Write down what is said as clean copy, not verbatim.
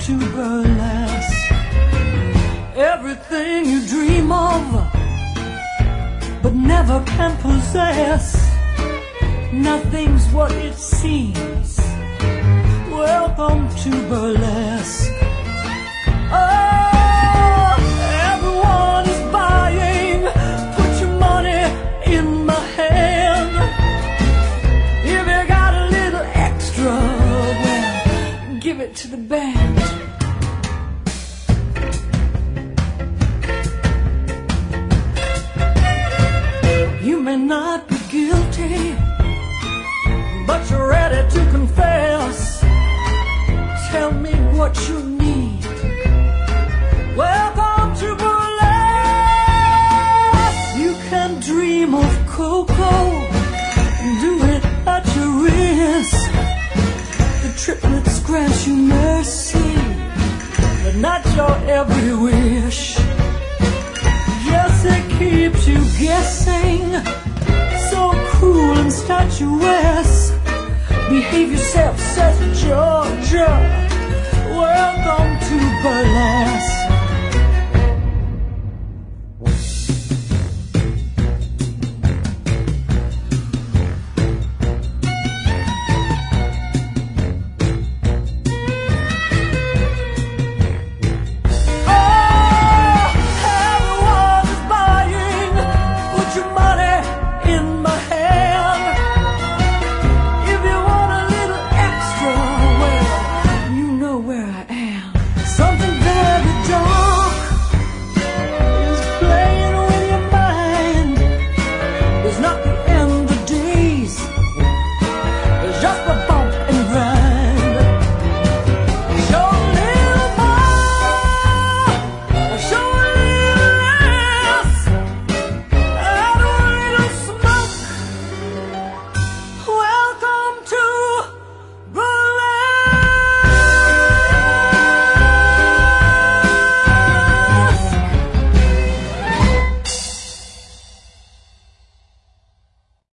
to burlesque. Everything you dream of, but never can possess. Nothing's what it seems. Welcome to burlesque. Oh, everyone is buying. Put your money in my hand. If you got a little extra, well, give it to the band. You may not be guilty, but you're ready to confess. Tell me what you need. Welcome to burlesque. You can dream of cocoa, do it at your risk. The triplets grant you mercy, but not your every wish. Yes, it keeps you guessing, so cruel and statuesque. Behave yourself, says Joe.